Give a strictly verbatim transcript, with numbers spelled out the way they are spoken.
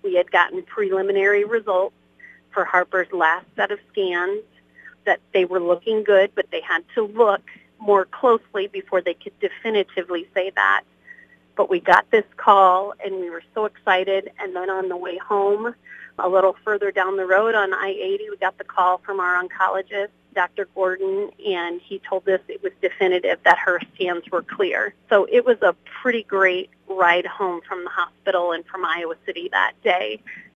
We had gotten preliminary results for Harper's last set of scans, that they were looking good, but they had to look more closely before they could definitively say that. But we got this call, and we were so excited. And then on the way home, a little further down the road on I eighty, we got the call from our oncologist, Doctor Gordon, and he told us it was definitive that her scans were clear. So it was a pretty great ride home from the hospital and from Iowa City that day.